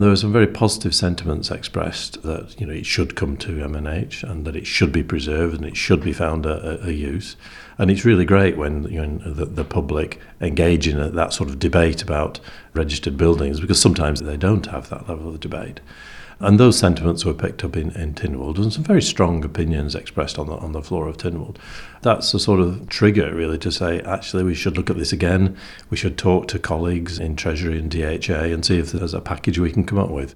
There were some very positive sentiments expressed that it should come to M&H and that it should be preserved and it should be found a use. And it's really great when the public engage in that sort of debate about registered buildings, because sometimes they don't have that level of debate. And those sentiments were picked up in Tynwald, and some very strong opinions expressed on the floor of Tynwald. That's a sort of trigger, really, to say, actually, we should look at this again. We should talk to colleagues in Treasury and DHA and see if there's a package we can come up with.